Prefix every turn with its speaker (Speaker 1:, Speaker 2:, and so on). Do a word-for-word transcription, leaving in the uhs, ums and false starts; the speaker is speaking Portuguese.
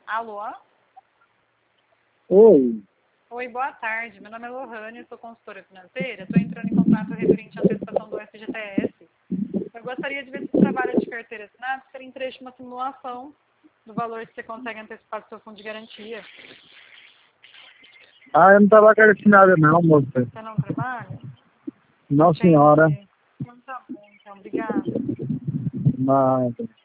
Speaker 1: Alô?
Speaker 2: Oi.
Speaker 1: Oi, boa tarde. Meu nome é Lohane, sou consultora financeira. Estou entrando em contato referente à antecipação do F G T S. Eu gostaria de ver se o trabalho de carteira assinada seria interesse de uma simulação do valor que você consegue antecipar do seu fundo de garantia.
Speaker 2: Ah, eu não trabalho com esse nada não, moça.
Speaker 1: Você não trabalha?
Speaker 2: Não, senhora.
Speaker 1: Entendi. Então tá bom, então. Obrigada.
Speaker 2: Nada.